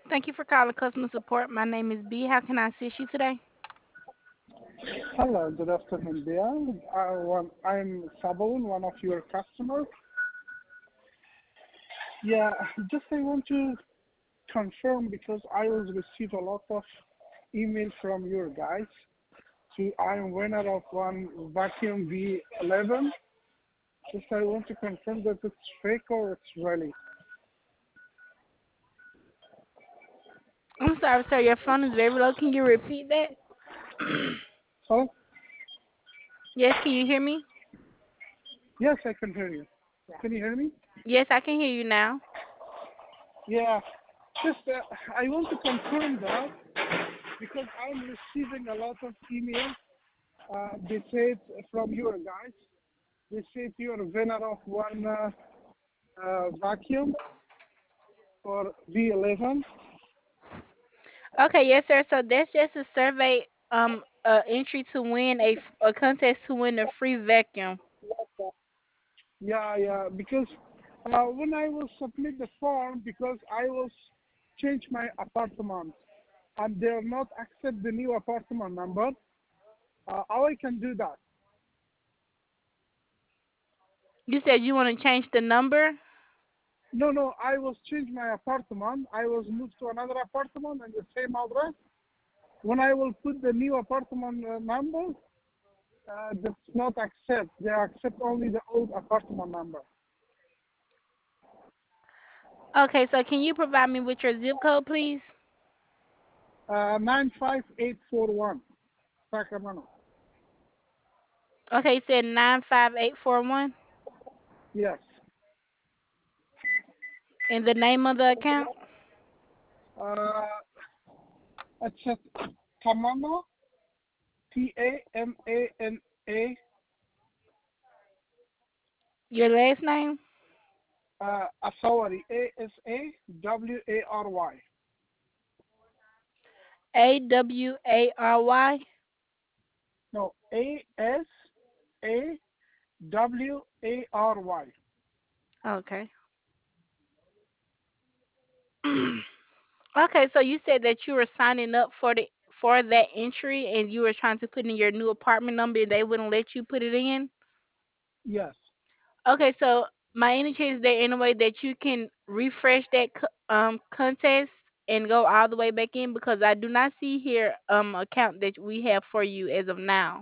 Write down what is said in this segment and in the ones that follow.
Thank you for calling customer support. My name is B. How can I assist you today? Hello, good afternoon, dear. I'm Sabun, one of your customers. Yeah, just I want to confirm because I was receive a lot of email from your guys. So I am winner of one vacuum V11. Just I want to confirm that it's fake or it's really. I'm sorry, sir. Your phone is very low. Can you repeat that? So Yes, can you hear me? yes, I can hear you. Can you hear me? Yes, I can hear you now. Yeah. Just I want to confirm that because I'm receiving a lot of emails. They said from your guys. They said you're a winner of one vacuum for V11. Okay, yes, sir. So that's just a survey entry to win a contest to win a free vacuum. Yeah, yeah. Because when I will submit the form, because I will change my apartment, and they're not accept the new apartment number, how I can do that? You said you want to change the number? No, no. I was change my apartment. I was moved to another apartment and the same address. When I will put the new apartment number, that's not accept. They accept only the old apartment number. Okay, so can you provide me with your zip code, please? 95841, Sacramento. Okay, you said 95841. Yes. And the name of the account? Uh, it's a Tamana, Tamana, Your last name? Asawari, Asawary. AWARY. No, Asawary. Okay. Okay, so you said that you were signing up for that entry and you were trying to put in your new apartment number and they wouldn't let you put it in. Yes. Okay, so my any chance there any way that you can refresh that contest and go all the way back in because I do not see here account that we have for you as of now.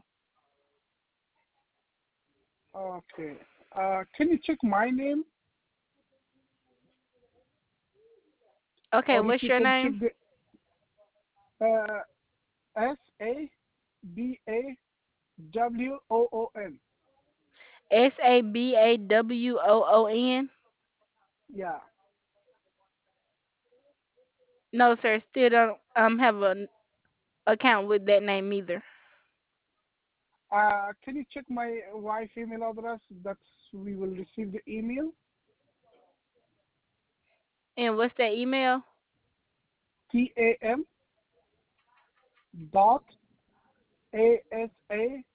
Okay. Can you check my name, Okay, or if what's you your can check name? the Sabawoon? SABAWOON? Yeah. No, sir, still don't have an account with that name either. Can you check my wife email address? That's we will receive the email. And what's that email? TAM dot ASAWARY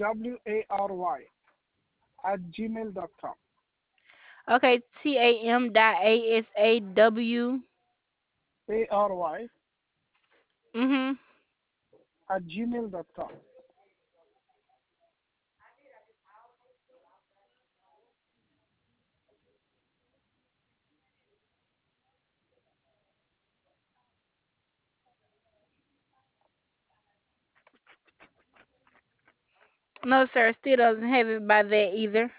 at gmail.com. Okay, TAM.ASAW. ARY Mhm. at gmail.com. No, sir, still doesn't have it by that either.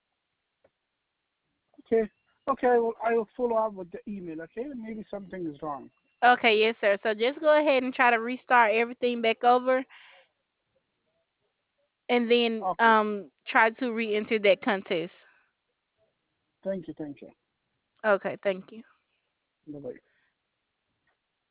Okay. Okay, I will follow up with the email, okay? Maybe something is wrong. Okay, yes, sir. So just go ahead and try to restart everything back over and then Okay. try to re-enter that contest. Thank you, thank you. Okay, thank you. Bye-bye.